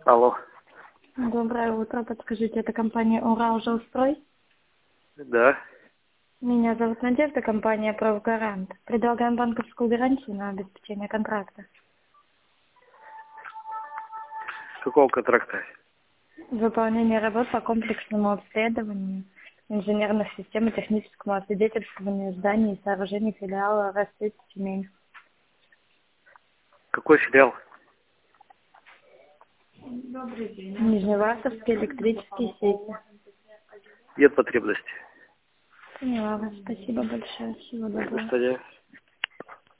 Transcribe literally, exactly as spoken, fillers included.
Алло. Доброе утро. Подскажите, это компания «Уралжилстрой»? Да. Меня зовут Надежда, компания «Правгарант». Предлагаем банковскую гарантию на обеспечение контракта. Какого контракта? Выполнение работ по комплексному обследованию инженерных систем и техническому освидетельствованию зданий и сооружений филиала «Росстех Тюмень». Какой филиал? Нижневартовские электрические сети. Нет потребности. Поняла вас. Спасибо большое. Всего До доброго. свидания.